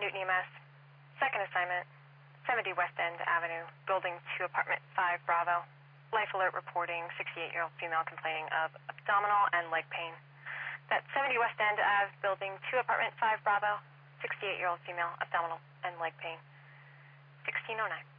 Newton EMS. Second assignment, 70 West End Avenue, Building 2, Apartment 5, Bravo. Life alert reporting 68-year-old female complaining of abdominal and leg pain. That's 70 West End Ave, Building 2, Apartment 5, Bravo. 68-year-old female, abdominal and leg pain. 1609.